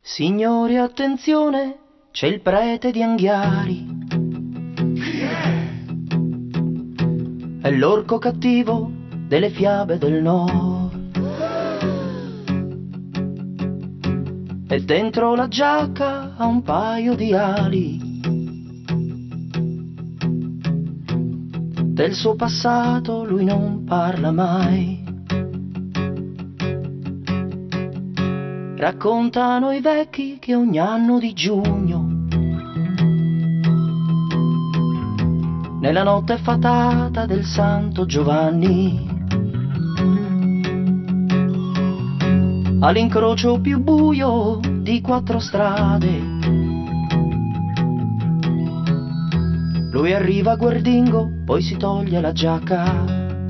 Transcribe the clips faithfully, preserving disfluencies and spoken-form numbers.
Signori, attenzione, c'è il prete di Anghiari. Chi è? È l'orco cattivo delle fiabe del nord. E dentro la giacca ha un paio di ali. Del suo passato lui non parla mai. Raccontano i vecchi che ogni anno di giugno, nella notte fatata del Santo Giovanni, all'incrocio più buio di quattro strade, lui arriva guardingo, poi si toglie la giacca,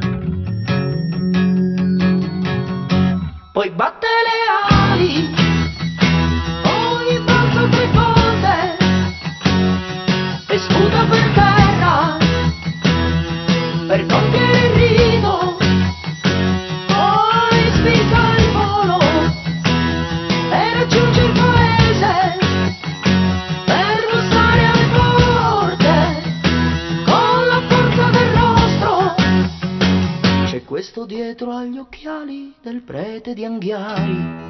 poi batte le ali, ogni volta tre volte, e sputa per terra per compiere il rito, poi spicca il volo e raggiunge il paese per bussare alle porte con la forza del rostro. C'è questo dietro agli occhiali del prete di Anghiari.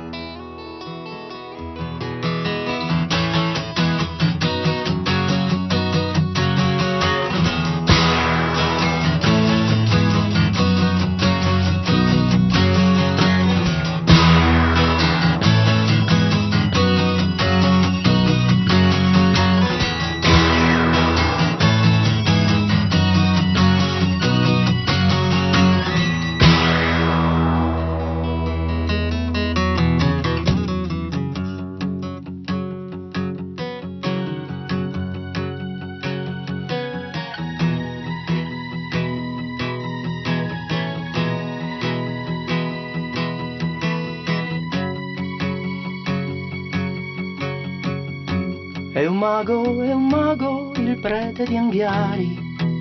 È un mago, è un mago, il prete di Anghiari,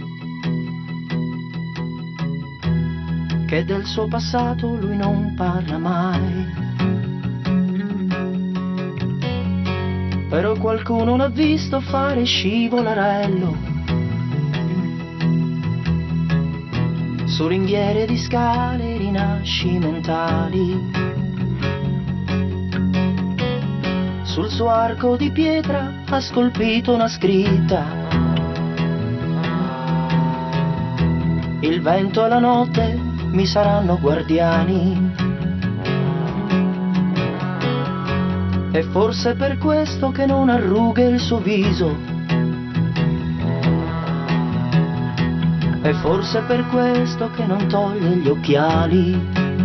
che del suo passato lui non parla mai. Però qualcuno l'ha visto fare scivolarello su ringhiere di scale rinascimentali. Sul suo arco di pietra ha scolpito una scritta: il vento e la notte mi saranno guardiani. E forse per questo che non arruga il suo viso, e forse per questo che non toglie gli occhiali.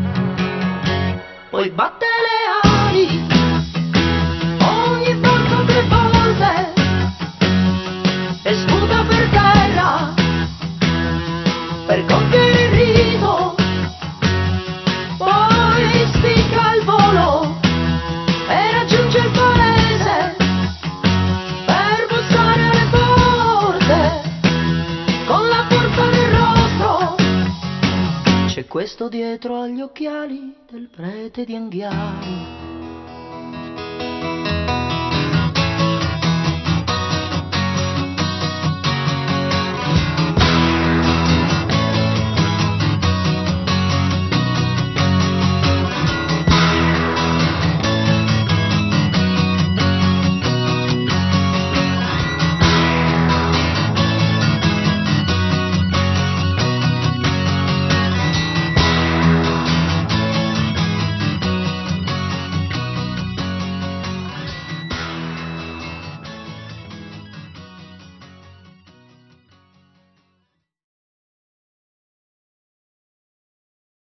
Poi batte le ali ogni volta tre volte e sputa per terra per compiere il rito, poi spicca il volo e raggiunge il paese per bussare alle porte con la forza del rostro. C'è questo dietro agli occhiali del prete di Anghiari.